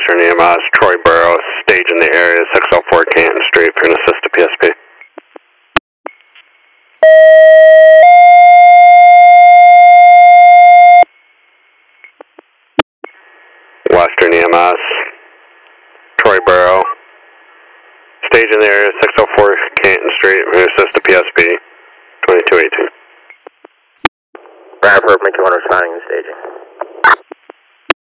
Western EMS, Troy Borough, stage in the area, 604 Canton Street, for an assist to PSP. Western EMS, Troy Borough, stage in the area, 604 Canton Street, for an assist to PSP, 2218. Bradford, McKellen responding to staging.